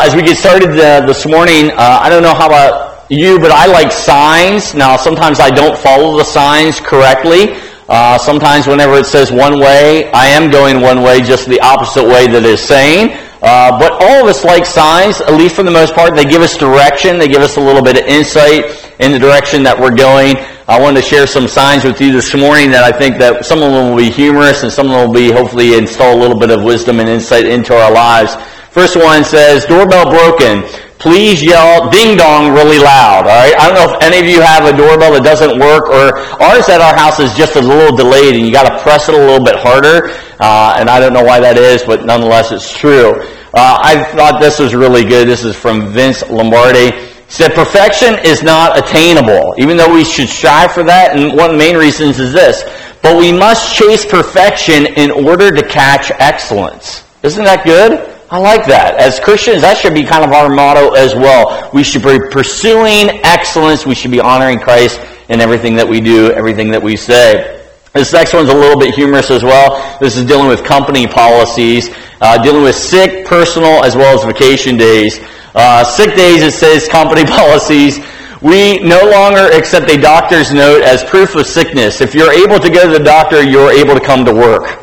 As we get started this morning, I don't know how about you, but I like signs. Now, sometimes I don't follow the signs correctly. Sometimes whenever it says one way, I am going one way, just the opposite way that it's saying. But all of us like signs, at least for the most part. They give us direction. They give us a little bit of insight in the direction that we're going. I wanted to share some signs with you this morning that I think that some of them will be humorous and some of them will be hopefully install a little bit of wisdom and insight into our lives. First one says, doorbell broken. Please yell ding dong really loud. All right. I don't know if any of you have a doorbell that doesn't work, or ours at our house is just a little delayed and you got to press it a little bit harder. And I don't know why that is, but nonetheless it's true. I thought this was really good. This is from Vince Lombardi. He said, perfection is not attainable, even though we should strive for that. And one of the main reasons is this, but we must chase perfection in order to catch excellence. Isn't that good? I like that. As Christians, that should be kind of our motto as well. We should be pursuing excellence. We should be honoring Christ in everything that we do, everything that we say. This next one's a little bit humorous as well. This is dealing with company policies, dealing with sick, personal, as well as vacation days. Sick days, it says company policies. We no longer accept a doctor's note as proof of sickness. If you're able to go to the doctor, you're able to come to work.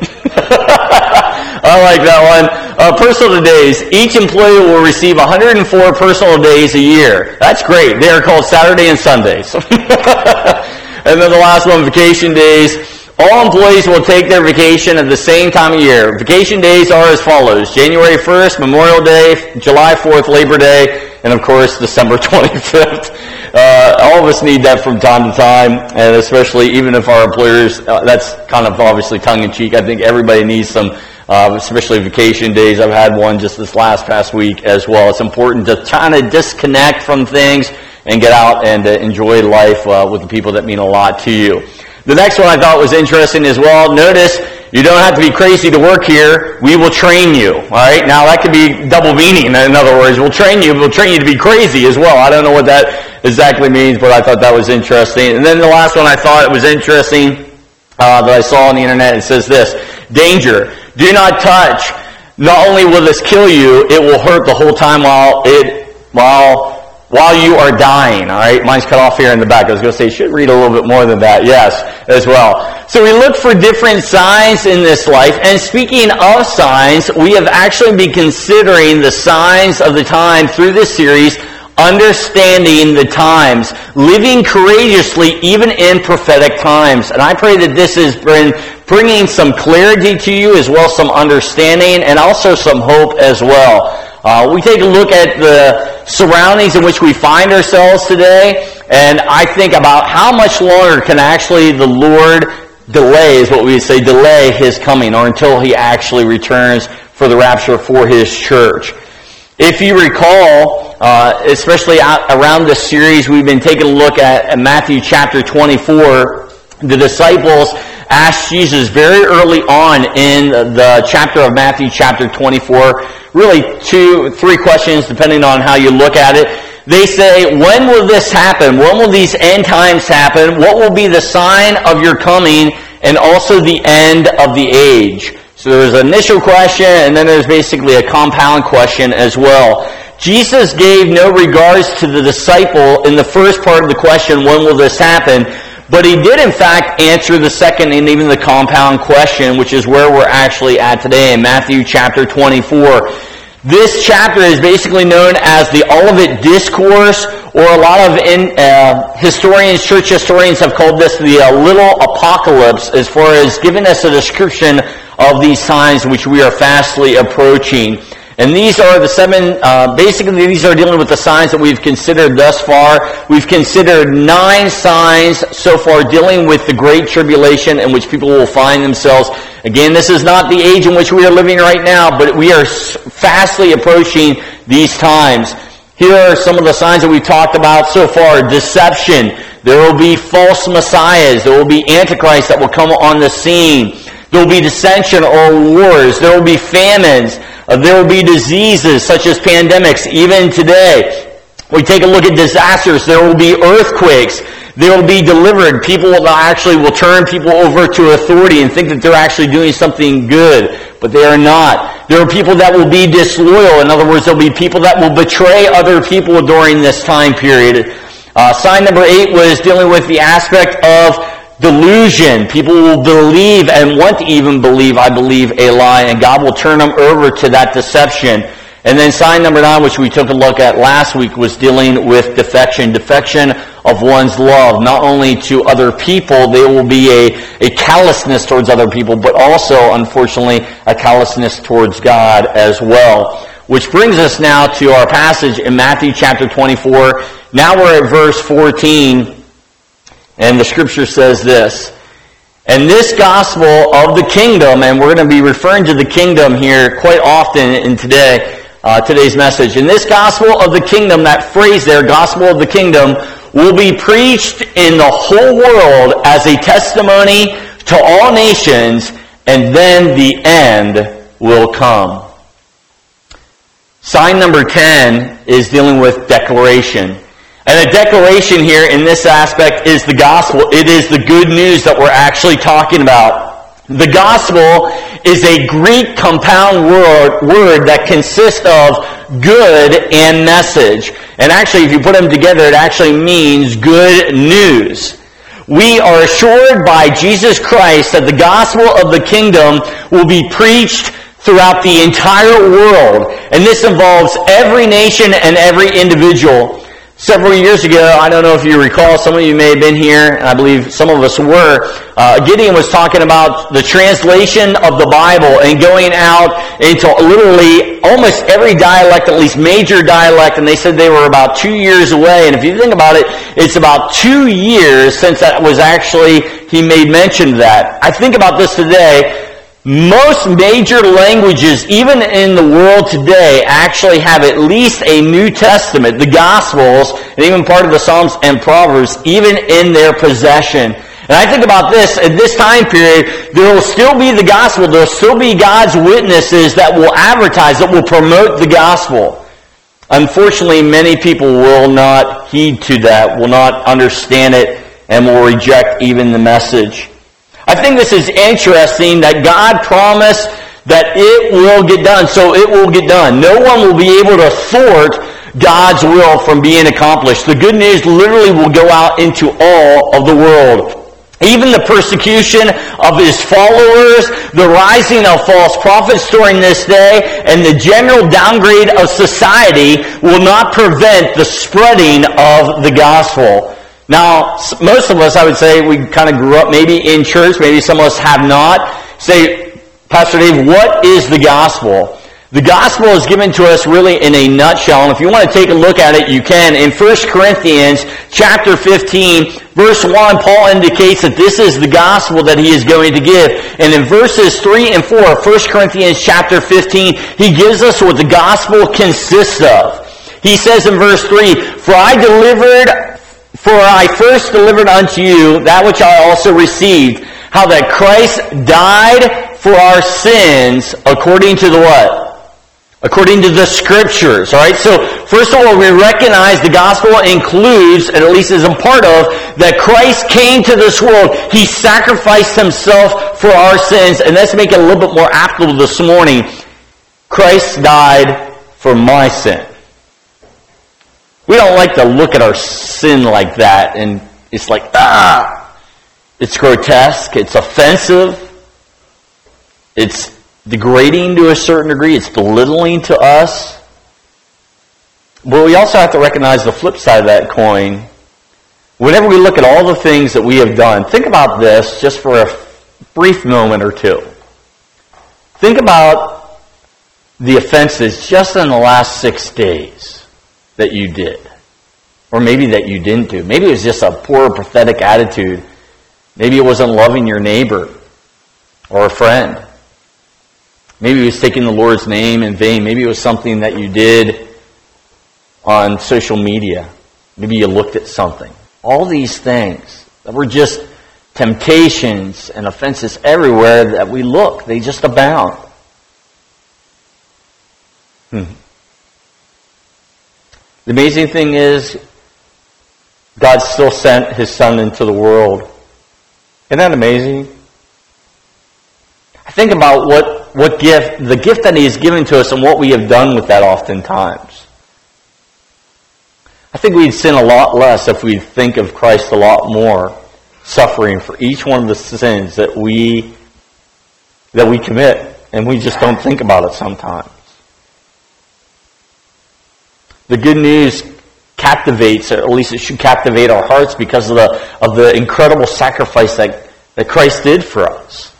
I like that one. Personal days. Each employee will receive 104 personal days a year. That's great. They are called Saturday and Sundays. And then the last one, vacation days. All employees will take their vacation at the same time of year. Vacation days are as follows. January 1st, Memorial Day, July 4th, Labor Day, and of course, December 25th. All of us need that from time to time, and especially even if our employers, that's kind of obviously tongue-in-cheek. I think everybody needs some, especially vacation days. I've had one just this past week as well. It's important to kind of disconnect from things and get out and enjoy life with the people that mean a lot to you. The next one I thought was interesting as well. Notice, you don't have to be crazy to work here. We will train you. All right? Now, that could be double meaning. In other words, we'll train you to be crazy as well. I don't know what that exactly means, but I thought that was interesting. And then the last one I thought it was interesting that I saw on the internet. It says this, danger. Do not touch. Not only will this kill you, it will hurt the whole time while you are dying. All right, mine's cut off here in the back. I was going to say, you should read a little bit more than that. Yes, as well. So we look for different signs in this life. And speaking of signs, we have actually been considering the signs of the time through this series, understanding the times, living courageously even in prophetic times. And I pray that this has been bringing some clarity to you as well, some understanding, and also some hope as well. We take a look at the surroundings in which we find ourselves today, and I think about how much longer can actually the Lord delay, is what we would say, delay His coming, or until He actually returns for the rapture for His church. If you recall, especially around this series, we've been taking a look at Matthew chapter 24. The disciples asked Jesus very early on in the chapter of Matthew chapter 24, really 2-3 questions depending on how you look at it. They say, when will this happen? When will these end times happen? What will be the sign of your coming and also the end of the age? So there's an initial question and then there's basically a compound question as well. Jesus gave no regards to the disciple in the first part of the question, when will this happen? But He did, in fact, answer the second and even the compound question, which is where we're actually at today in Matthew chapter 24. This chapter is basically known as the Olivet Discourse, or a lot of historians, church historians have called this the little apocalypse, as far as giving us a description of these times which we are fastly approaching. And these are the 7, basically these are dealing with the signs that we've considered thus far. We've considered 9 signs so far dealing with the Great Tribulation in which people will find themselves. Again, this is not the age in which we are living right now, but we are fastly approaching these times. Here are some of the signs that we've talked about so far. Deception. There will be false messiahs. There will be antichrists that will come on the scene. There will be dissension or wars. There will be famines. There will be diseases such as pandemics, even today. We take a look at disasters. There will be earthquakes. They will be delivered. People will turn people over to authority and think that they're actually doing something good, but they are not. There are people that will be disloyal. In other words, there will be people that will betray other people during this time period. Sign number 8 was dealing with the aspect of delusion. People will believe and want to even believe, I believe, a lie, and God will turn them over to that deception. And then sign number 9, which we took a look at last week, was dealing with defection. Defection of one's love. Not only to other people, there will be a callousness towards other people, but also, unfortunately, a callousness towards God as well. Which brings us now to our passage in Matthew chapter 24. Now we're at verse 14, and the scripture says this. And this gospel of the kingdom, and we're going to be referring to the kingdom here quite often in today's message. And this gospel of the kingdom, that phrase there, gospel of the kingdom, will be preached in the whole world as a testimony to all nations, and then the end will come. Sign number 10 is dealing with declaration. And a declaration here in this aspect is the gospel. It is the good news that we're actually talking about. The gospel is a Greek compound word that consists of good and message. And actually, if you put them together, it actually means good news. We are assured by Jesus Christ that the gospel of the kingdom will be preached throughout the entire world. And this involves every nation and every individual. Several years ago, I don't know if you recall, some of you may have been here, and I believe some of us were, Gideon was talking about the translation of the Bible and going out into literally almost every dialect, at least major dialect, and they said they were about 2 years away. And if you think about it, it's about 2 years since that was actually, he made mention of that. I think about this today. Most major languages, even in the world today, actually have at least a New Testament, the Gospels, and even part of the Psalms and Proverbs, even in their possession. And I think about this, at this time period, there will still be the Gospel, there will still be God's witnesses that will advertise, that will promote the Gospel. Unfortunately, many people will not heed to that, will not understand it, and will reject even the message. I think this is interesting that God promised that it will get done, so it will get done. No one will be able to thwart God's will from being accomplished. The good news literally will go out into all of the world. Even the persecution of his followers, the rising of false prophets during this day, and the general downgrade of society will not prevent the spreading of the gospel. Now, most of us, I would say, we kind of grew up maybe in church, maybe some of us have not. Say, Pastor Dave, what is the gospel? The gospel is given to us really in a nutshell, and if you want to take a look at it, you can. In 1 Corinthians chapter 15, verse 1, Paul indicates that this is the gospel that he is going to give. And in verses 3 and 4, 1 Corinthians chapter 15, he gives us what the gospel consists of. He says in verse 3, For I first delivered unto you that which I also received, how that Christ died for our sins according to the what? According to the Scriptures. Alright, so first of all, we recognize the gospel includes, and at least is a part of, that Christ came to this world. He sacrificed himself for our sins, and let's make it a little bit more applicable this morning. Christ died for my sin. We don't like to look at our sin like that, and it's like, it's grotesque, it's offensive, it's degrading to a certain degree, it's belittling to us. But we also have to recognize the flip side of that coin. Whenever we look at all the things that we have done, think about this just for a brief moment or two. Think about the offenses just in the last 6 days that you did, or maybe that you didn't do. Maybe it was just a poor, pathetic attitude. Maybe it wasn't loving your neighbor or a friend. Maybe it was taking the Lord's name in vain. Maybe it was something that you did on social media. Maybe you looked at something. All these things that were just temptations and offenses everywhere that we look. They just abound. The amazing thing is, God still sent His Son into the world. Isn't that amazing? I think about the gift that He has given to us and what we have done with that oftentimes. I think we'd sin a lot less if we'd think of Christ a lot more, suffering for each one of the sins that we commit, and we just don't think about it sometimes. The good news captivates, or at least it should captivate our hearts because of the incredible sacrifice that Christ did for us.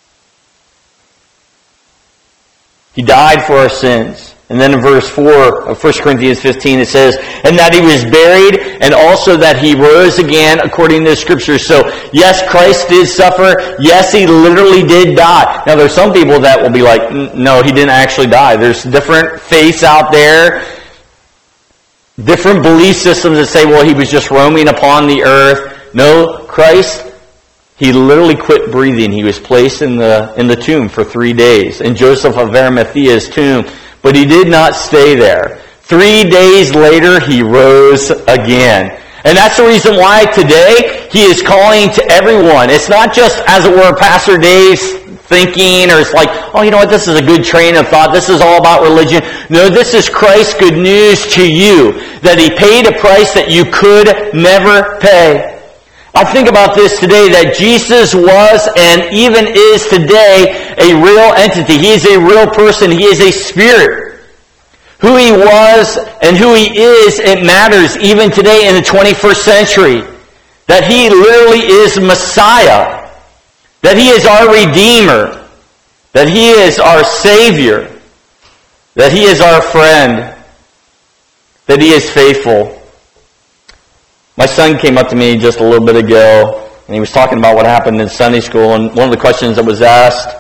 He died for our sins. And then in verse 4 of 1 Corinthians 15 it says, and that He was buried, and also that He rose again according to the Scriptures. So, yes, Christ did suffer. Yes, He literally did die. Now, there's some people that will be like, no, He didn't actually die. There's different faiths out there, different belief systems that say, well, He was just roaming upon the earth. No, Christ, He literally quit breathing. He was placed in the tomb for 3 days, in Joseph of Arimathea's tomb. But He did not stay there. 3 days later, He rose again. And that's the reason why today He is calling to everyone. It's not just, as it were, Pastor Dave's thinking, or it's like, oh, you know what, this is a good train of thought. This is all about religion. No, this is Christ's good news to you, that He paid a price that you could never pay. I think about this today, that Jesus was and even is today a real entity. He is a real person. He is a spirit. Who He was and who He is, it matters even today in the 21st century. That He literally is Messiah. That He is our Redeemer. That He is our Savior. That He is our friend. That He is faithful. My son came up to me just a little bit ago, and he was talking about what happened in Sunday school, and one of the questions that was asked,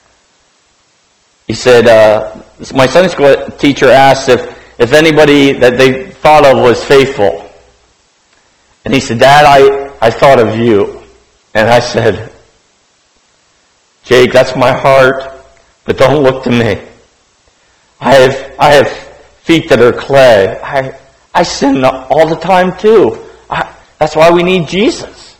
he said, my Sunday school teacher asked if anybody that they thought of was faithful. And he said, Dad, I thought of you. And I said, Jake, that's my heart, but don't look to me. I have feet that are clay. I sin all the time too. That's why we need Jesus.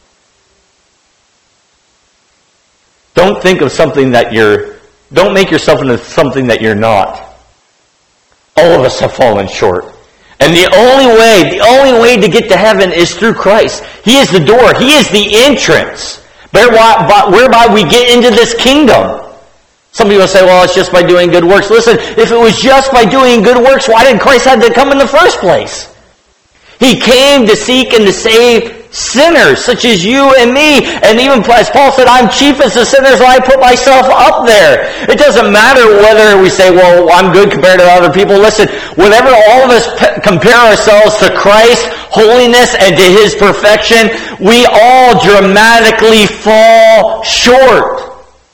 Don't think of something that don't make yourself into something that you're not. All of us have fallen short. And the only way to get to heaven is through Christ. He is the door. He is the entrance whereby we get into this kingdom. Some people say, well, it's just by doing good works. Listen, if it was just by doing good works, why did Christ have to come in the first place? He came to seek and to save sinners, such as you and me. And even as Paul said, I'm chiefest of sinners, so I put myself up there. It doesn't matter whether we say, well, I'm good compared to other people. Listen, whenever all of us compare ourselves to Christ's holiness and to His perfection, we all dramatically fall short.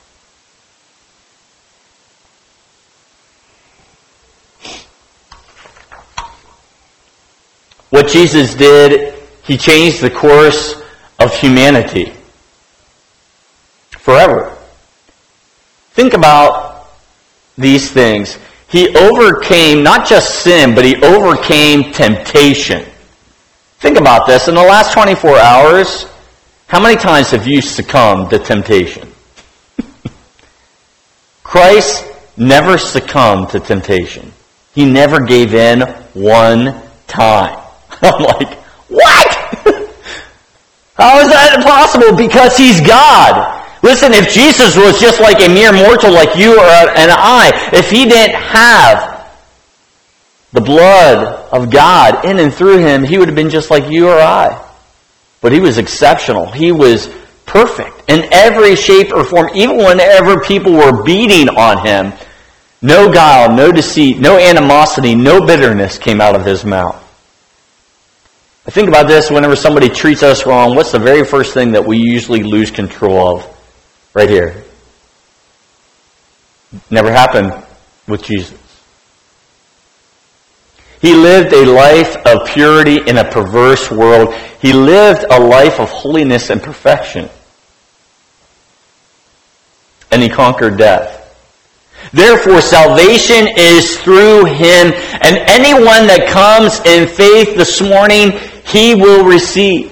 What Jesus did, He changed the course of humanity forever. Think about these things. He overcame not just sin, but He overcame temptation. Think about this. In the last 24 hours, how many times have you succumbed to temptation? Christ never succumbed to temptation. He never gave in one time. I'm like, what? How is that possible? Because He's God. Listen, if Jesus was just like a mere mortal like you or and I, if He didn't have the blood of God in and through Him, He would have been just like you or I. But He was exceptional. He was perfect in every shape or form. Even whenever people were beating on Him, no guile, no deceit, no animosity, no bitterness came out of His mouth. I think about this, whenever somebody treats us wrong, what's the very first thing that we usually lose control of? Right here. Never happened with Jesus. He lived a life of purity in a perverse world. He lived a life of holiness and perfection. And He conquered death. Therefore, salvation is through him, and anyone that comes in faith this morning, he will receive.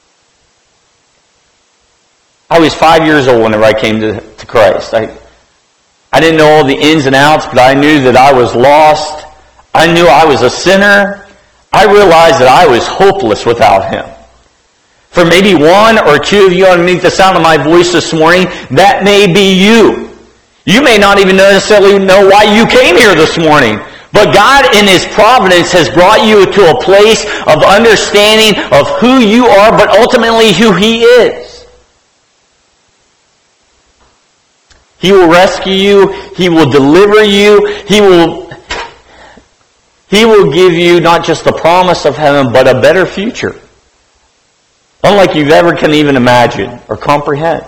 I was 5 years old whenever I came to Christ. I didn't know all the ins and outs, but I knew that I was lost. I knew I was a sinner. I realized that I was hopeless without him. For maybe one or two of you underneath the sound of my voice this morning, that may be you. You may not even necessarily know why you came here this morning. But God in his providence has brought you to a place of understanding of who you are, but ultimately who he is. He will rescue you. He will deliver you. He will give you not just the promise of heaven, but a better future. Unlike you ever can even imagine or comprehend.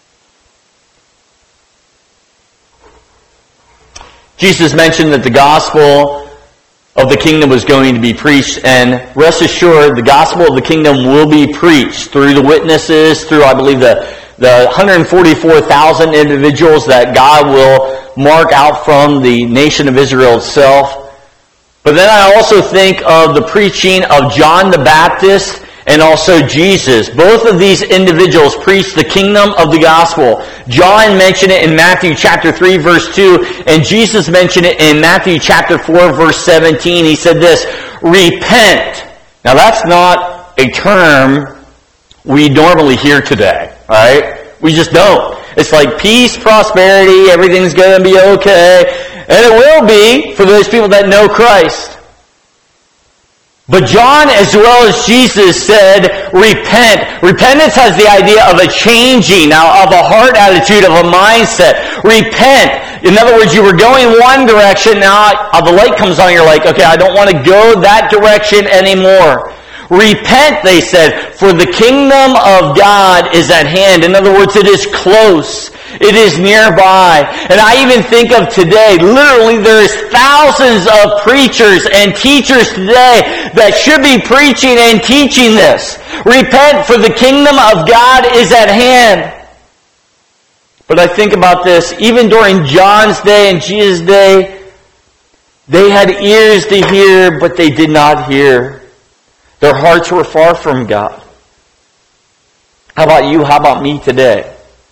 Jesus mentioned that the gospel of the kingdom was going to be preached, and rest assured, the gospel of the kingdom will be preached through the witnesses, through, I believe, the 144,000 individuals that God will mark out from the nation of Israel itself. But then I also think of the preaching of John the Baptist and also Jesus. Both of these individuals preached the kingdom of the gospel. John mentioned it in Matthew chapter 3 verse 2, and Jesus mentioned it in Matthew chapter 4 verse 17. He said this, repent. Now that's not a term we normally hear today, alright? We just don't. It's like peace, prosperity, everything's going to be okay. And it will be for those people that know Christ. But John, as well as Jesus, said, repent. Repentance has the idea of a changing, now of a heart attitude, of a mindset. Repent. In other words, you were going one direction, now the light comes on, you're like, okay, I don't want to go that direction anymore. Repent, they said, for the kingdom of God is at hand. In other words, it is close. It is nearby. And I even think of today, literally there's thousands of preachers and teachers today that should be preaching and teaching this. Repent, for the kingdom of God is at hand. But I think about this, even during John's day and Jesus' day, they had ears to hear, but they did not hear. Their hearts were far from God. How about you? How about me today?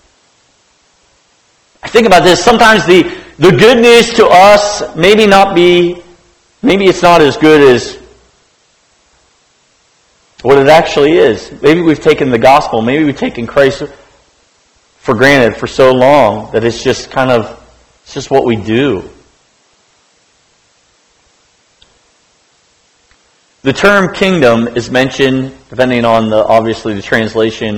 I think about this. Sometimes the good news to us maybe it's not as good as what it actually is. Maybe we've taken the gospel, maybe we've taken Christ for granted for so long that it's just what we do. The term kingdom is mentioned, depending on obviously the translation,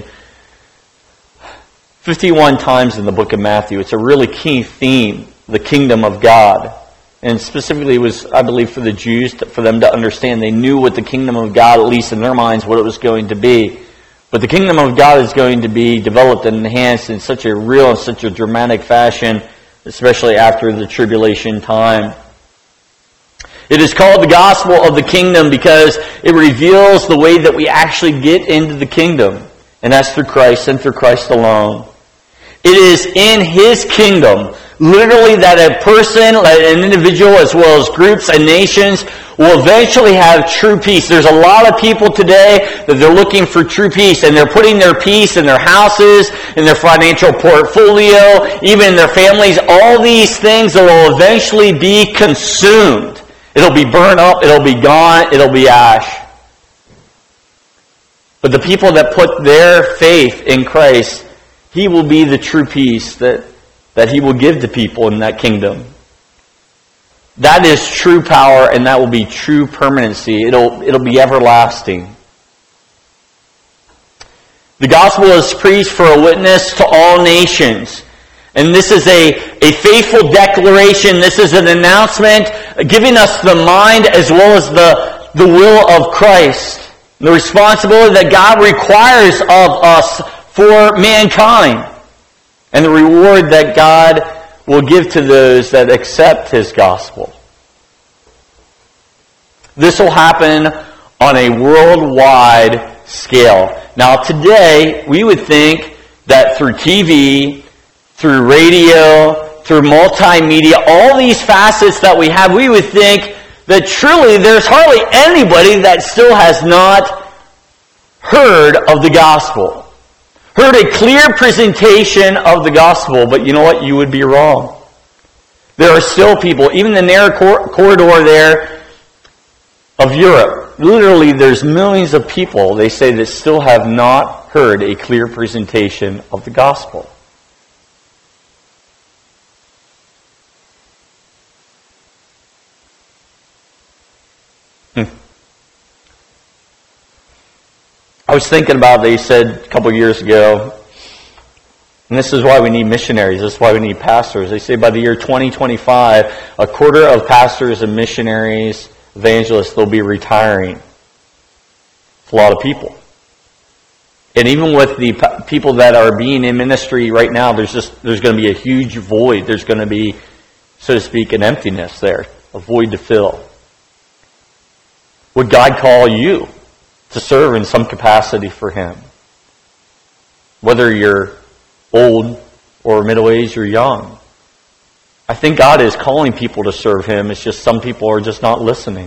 51 times in the book of Matthew. It's a really key theme, the kingdom of God. And specifically it was, I believe, for the Jews, for them to understand. They knew what the kingdom of God, at least in their minds, what it was going to be. But the kingdom of God is going to be developed and enhanced in such a real and such a dramatic fashion, especially after the tribulation time. It is called the gospel of the kingdom because it reveals the way that we actually get into the kingdom. And that's through Christ and through Christ alone. It is in his kingdom, literally, that a person, an individual, as well as groups and nations, will eventually have true peace. There's a lot of people today that they're looking for true peace, and they're putting their peace in their houses, in their financial portfolio, even in their families. All these things that will eventually be consumed. It'll be burned up, it'll be gone, it'll be ash. But the people that put their faith in Christ, he will be the true peace that he will give to people in that kingdom. That is true power, and that will be true permanency. It'll be everlasting. The gospel is preached for a witness to all nations. And this is a faithful declaration. This is an announcement giving us the mind as well as the will of Christ. The responsibility that God requires of us for mankind. And the reward that God will give to those that accept his gospel. This will happen on a worldwide scale. Now today, we would think that through TV, through radio, through multimedia, all these facets that we have, we would think that truly there's hardly anybody that still has not heard of the gospel, heard a clear presentation of the gospel. But you know what? You would be wrong. There are still people, even the narrow corridor there of Europe, literally there's millions of people, they say, that still have not heard a clear presentation of the gospel. I was thinking about, they said a couple years ago, and this is why we need missionaries, this is why we need pastors. They say by the year 2025, a quarter of pastors and missionaries, evangelists, they'll be retiring. It's a lot of people. And even with the people that are being in ministry right now, there's going to be a huge void. There's going to be, so to speak, an emptiness there, a void to fill. Would God call you to serve in some capacity for Him? Whether you're old or middle-aged or young. I think God is calling people to serve Him. It's just some people are just not listening.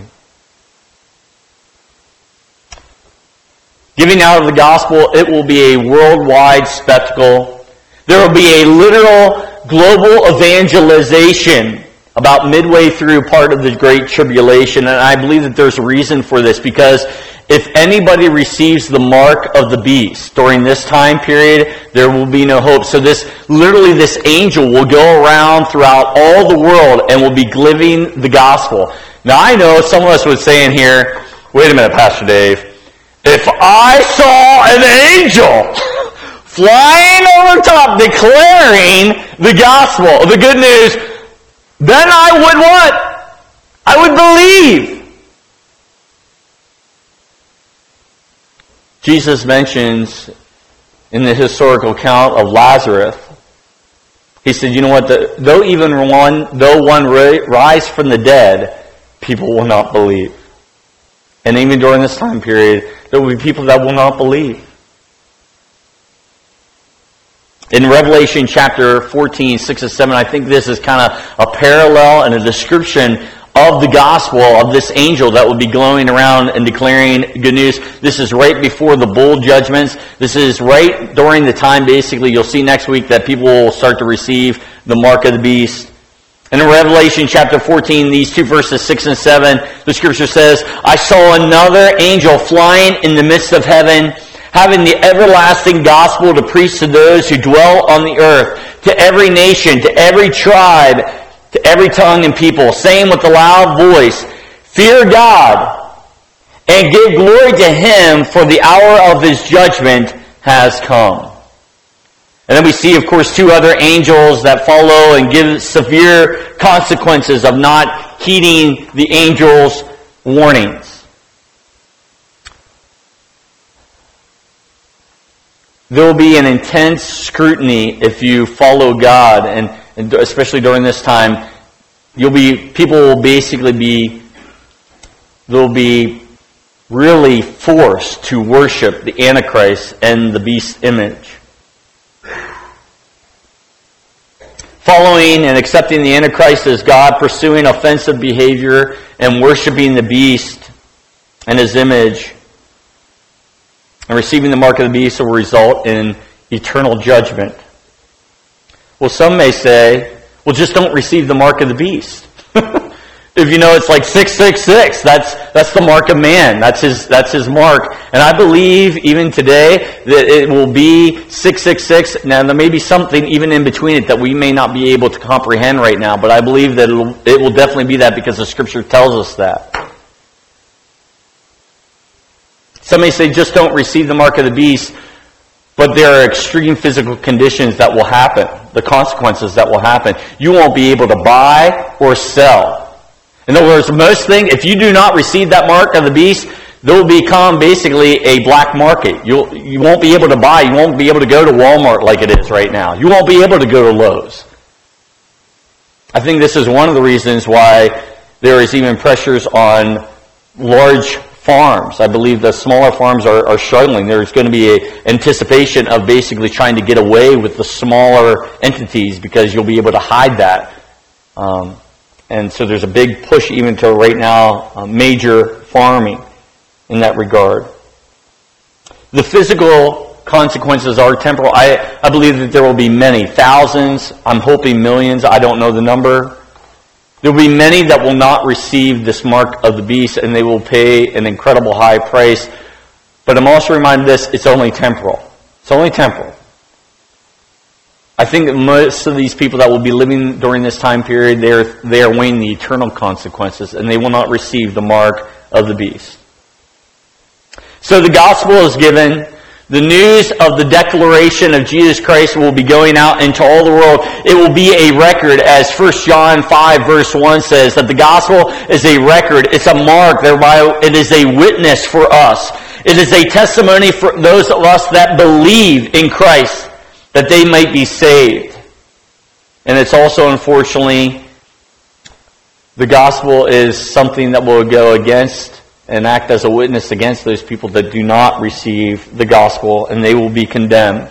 Giving out of the gospel, it will be a worldwide spectacle. There will be a literal global evangelization about midway through part of the Great Tribulation. And I believe that there's a reason for this, because if anybody receives the mark of the beast during this time period, there will be no hope. So this angel will go around throughout all the world and will be living the gospel. Now I know some of us would say in here, wait a minute, Pastor Dave, if I saw an angel flying over top declaring the gospel, the good news, then I would what? I would believe. Jesus mentions in the historical account of Lazarus, He said, you know what, though one rise from the dead, people will not believe. And even during this time period, there will be people that will not believe. In Revelation chapter 14, 6 and 7, I think this is kind of a parallel and a description of the gospel of this angel that will be going around and declaring good news. This is right before the bowl judgments. This is right during the time, basically, you'll see next week that people will start to receive the mark of the beast. And in Revelation chapter 14, these two verses, 6 and 7, the scripture says, I saw another angel flying in the midst of heaven, having the everlasting gospel to preach to those who dwell on the earth, to every nation, to every tribe, to every tongue and people, saying with a loud voice, fear God, and give glory to Him, for the hour of His judgment has come. And then we see, of course, two other angels that follow and give severe consequences of not heeding the angels' warnings. There will be an intense scrutiny if you follow God, and especially during this time, they'll be really forced to worship the Antichrist and the beast's image. Following and accepting the Antichrist as God, pursuing offensive behavior, and worshiping the beast and his image, and receiving the mark of the beast will result in eternal judgment. Well, some may say, well, just don't receive the mark of the beast. If you know it's like 666, that's the mark of man. That's his mark. And I believe even today that it will be 666. Now there may be something even in between it that we may not be able to comprehend right now, but I believe that it will definitely be that because the scripture tells us that. Some may say just don't receive the mark of the beast, but there are extreme physical conditions that will happen, the consequences that will happen. You won't be able to buy or sell. In other words, if you do not receive that mark of the beast, there will become basically a black market. You won't be able to buy. You won't be able to go to Walmart like it is right now. You won't be able to go to Lowe's. I think this is one of the reasons why there is even pressures on large farms. I believe the smaller farms are struggling. There's going to be an anticipation of basically trying to get away with the smaller entities because you'll be able to hide that. And so there's a big push even to right now major farming in that regard. The physical consequences are temporal. I believe that there will be many, thousands, I'm hoping millions, I don't know the number. There will be many that will not receive this mark of the beast, and they will pay an incredible high price. But I'm also reminded of this, it's only temporal. It's only temporal. I think that most of these people that will be living during this time period, they are weighing the eternal consequences, and they will not receive the mark of the beast. So the gospel is given. The news of the declaration of Jesus Christ will be going out into all the world. It will be a record, as 1 John 5 verse 1 says, that the gospel is a record. It's a mark. Thereby, it is a witness for us. It is a testimony for those of us that believe in Christ, that they might be saved. And it's also, unfortunately, the gospel is something that will go against and act as a witness against those people that do not receive the gospel, and they will be condemned.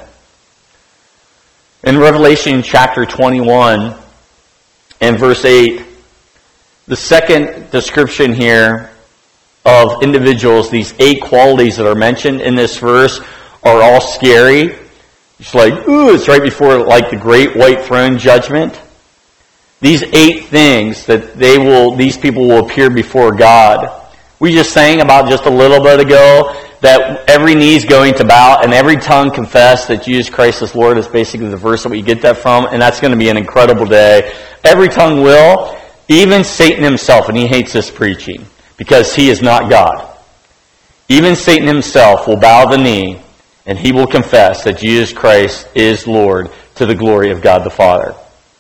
In Revelation chapter 21 and verse 8, the second description here of individuals, these 8 qualities that are mentioned in this verse, are all scary. It's like, ooh, it's right before like the great white throne judgment. These 8 things that these people will appear before God. We just sang about just a little bit ago that every knee is going to bow and every tongue confess that Jesus Christ is Lord is basically the verse that we get that from, and that's going to be an incredible day. Every tongue will, even Satan himself, and he hates this preaching because he is not God. Even Satan himself will bow the knee and he will confess that Jesus Christ is Lord to the glory of God the Father.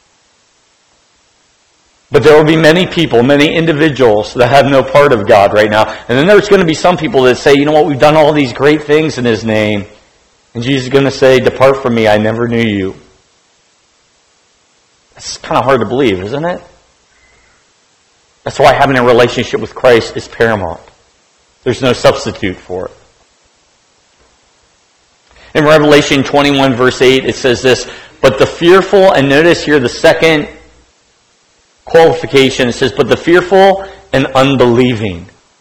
But there will be many people, many individuals that have no part of God right now. And then there's going to be some people that say, you know what, we've done all these great things in His name. And Jesus is going to say, depart from me, I never knew you. It's kind of hard to believe, isn't it? That's why having a relationship with Christ is paramount. There's no substitute for it. In Revelation 21 verse 8, it says this, but the fearful, and notice here the second qualification, it says, but the fearful and unbelieving.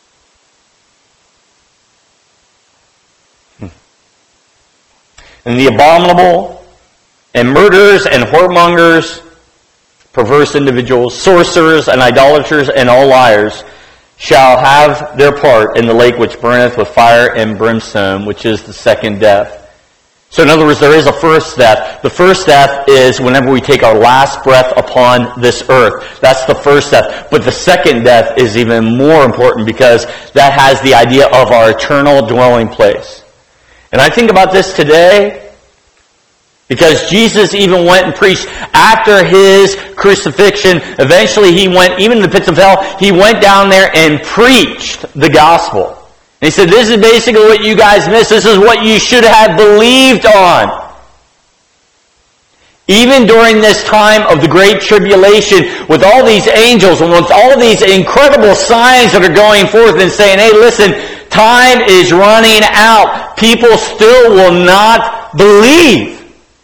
And the abominable, and murderers, and whoremongers, perverse individuals, sorcerers, and idolaters, and all liars, shall have their part in the lake which burneth with fire and brimstone, which is the second death. So in other words, there is a first death. The first death is whenever we take our last breath upon this earth. That's the first death. But the second death is even more important because that has the idea of our eternal dwelling place. And I think about this today because Jesus even went and preached after His crucifixion. Eventually He went, even in the pits of hell, He went down there and preached the gospel. And He said, this is basically what you guys missed. This is what you should have believed on. Even during this time of the Great Tribulation, with all these angels and with all these incredible signs that are going forth and saying, hey, listen, time is running out. People still will not believe.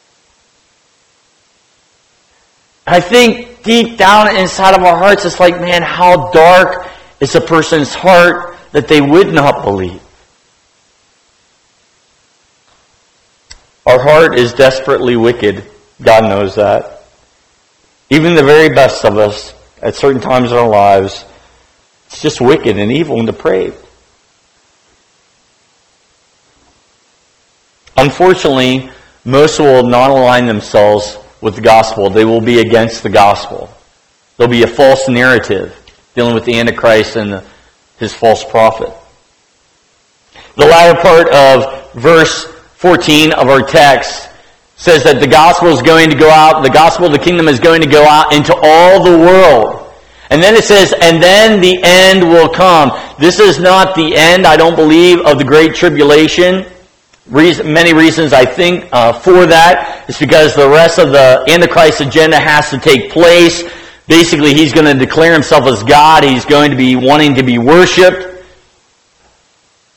I think deep down inside of our hearts, it's like, man, how dark is a person's heart that they would not believe. Our heart is desperately wicked. God knows that. Even the very best of us, at certain times in our lives, it's just wicked and evil and depraved. Unfortunately, most will not align themselves with the gospel. They will be against the gospel. There'll be a false narrative dealing with the Antichrist and his false prophet. The latter part of verse 14 of our text says that the gospel is going to go out, the gospel of the kingdom is going to go out into all the world. And then it says, and then the end will come. This is not the end, I don't believe, of the Great Tribulation. Many reasons I think for that. It's because the rest of the Antichrist agenda has to take place. Basically, he's going to declare himself as God. He's going to be wanting to be worshipped.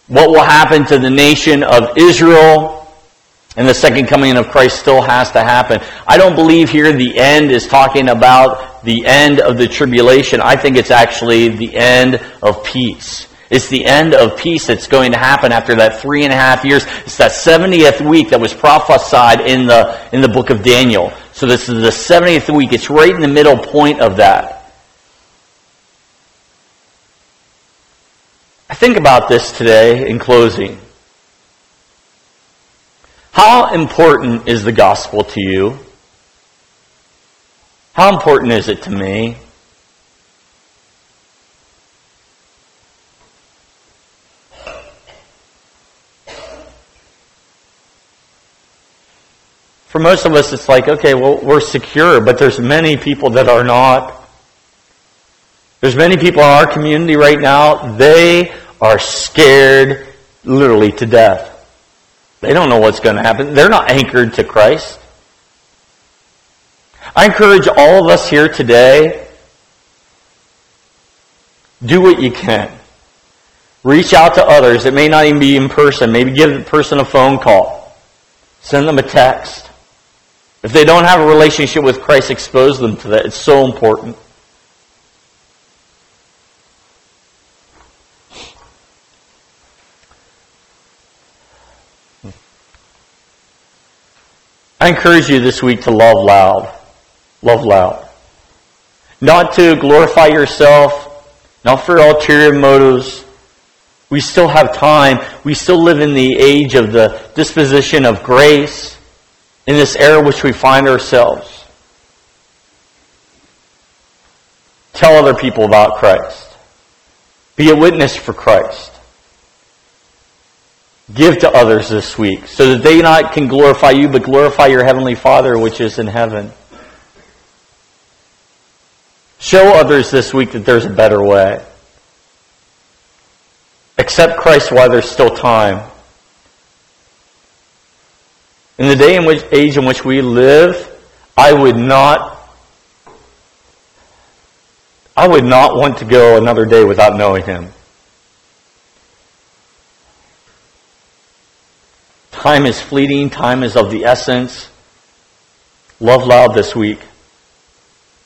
What will happen to the nation of Israel? And the second coming of Christ still has to happen. I don't believe here the end is talking about the end of the tribulation. I think it's actually the end of peace. It's the end of peace that's going to happen after that 3.5 years. It's that 70th week that was prophesied in the book of Daniel. So this is the 70th week. It's right in the middle point of that. I think about this today in closing. How important is the gospel to you? How important is it to me? For most of us, it's like, okay, well, we're secure, but there's many people that are not. There's many people in our community right now, they are scared literally to death. They don't know what's going to happen. They're not anchored to Christ. I encourage all of us here today, do what you can. Reach out to others. It may not even be in person. Maybe give the person a phone call. Send them a text. If they don't have a relationship with Christ, expose them to that. It's so important. I encourage you this week to love loud. Love loud. Not to glorify yourself, not for ulterior motives. We still have time. We still live in the age of the disposition of grace, in this era which we find ourselves. Tell other people about Christ. Be a witness for Christ. Give to others this week so that they not can glorify you, but glorify your Heavenly Father which is in heaven. Show others this week that there's a better way. Accept Christ while there's still time. In the age in which we live, I would not want to go another day without knowing Him. Time is fleeting. Time is of the essence. Love loud this week.